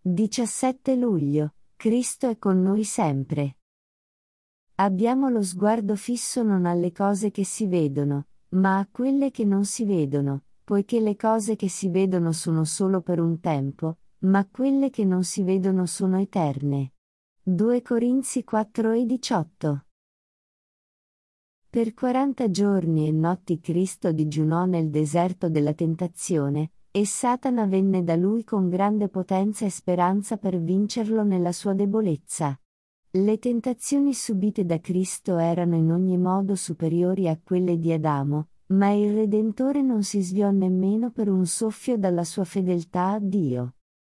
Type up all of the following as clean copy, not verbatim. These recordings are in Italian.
17 luglio, Cristo è con noi sempre. Abbiamo lo sguardo fisso non alle cose che si vedono, ma a quelle che non si vedono, poiché le cose che si vedono sono solo per un tempo, ma quelle che non si vedono sono eterne. 2 Corinzi 4:18. Per 40 giorni e notti Cristo digiunò nel deserto della tentazione, e Satana venne da lui con grande potenza e speranza per vincerlo nella sua debolezza. Le tentazioni subite da Cristo erano in ogni modo superiori a quelle di Adamo, ma il Redentore non si sviò nemmeno per un soffio dalla sua fedeltà a Dio.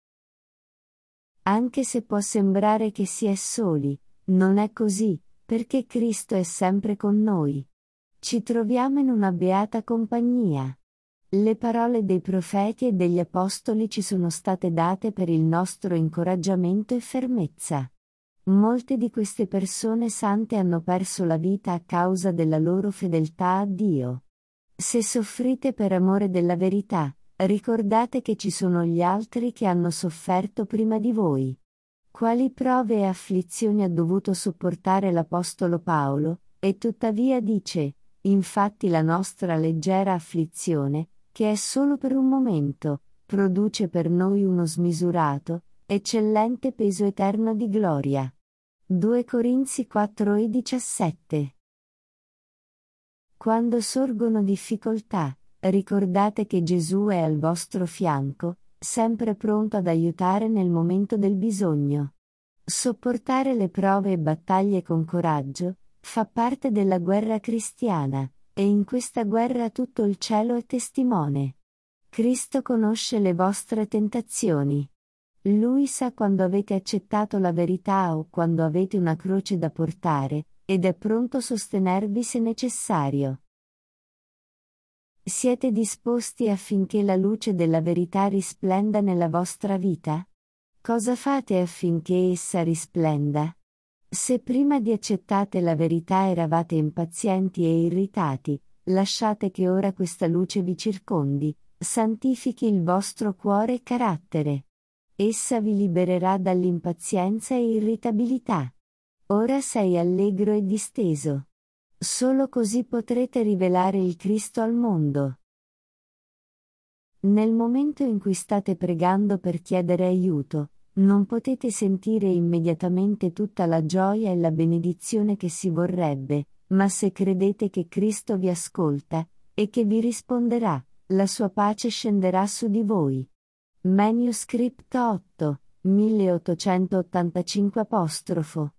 Anche se può sembrare che si è soli, non è così, perché Cristo è sempre con noi. Ci troviamo in una beata compagnia. Le parole dei profeti e degli apostoli ci sono state date per il nostro incoraggiamento e fermezza. Molte di queste persone sante hanno perso la vita a causa della loro fedeltà a Dio. Se soffrite per amore della verità, ricordate che ci sono gli altri che hanno sofferto prima di voi. Quali prove e afflizioni ha dovuto sopportare l'Apostolo Paolo, e tuttavia dice, infatti la nostra leggera afflizione, che è solo per un momento, produce per noi uno smisurato, eccellente peso eterno di gloria. 2 Corinzi 4:17. Quando sorgono difficoltà, ricordate che Gesù è al vostro fianco, sempre pronto ad aiutare nel momento del bisogno. Sopportare le prove e battaglie con coraggio fa parte della guerra cristiana, e in questa guerra tutto il cielo è testimone. Cristo conosce le vostre tentazioni. Lui sa quando avete accettato la verità o quando avete una croce da portare, ed è pronto a sostenervi se necessario. Siete disposti affinché la luce della verità risplenda nella vostra vita? Cosa fate affinché essa risplenda? Se prima di accettate la verità eravate impazienti e irritati, lasciate che ora questa luce vi circondi, santifichi il vostro cuore e carattere. Essa vi libererà dall'impazienza e irritabilità. Ora sei allegro e disteso. Solo così potrete rivelare il Cristo al mondo. Nel momento in cui state pregando per chiedere aiuto, non potete sentire immediatamente tutta la gioia e la benedizione che si vorrebbe, ma se credete che Cristo vi ascolta, e che vi risponderà, la sua pace scenderà su di voi. Manuscritto 8, 1885 apostrofo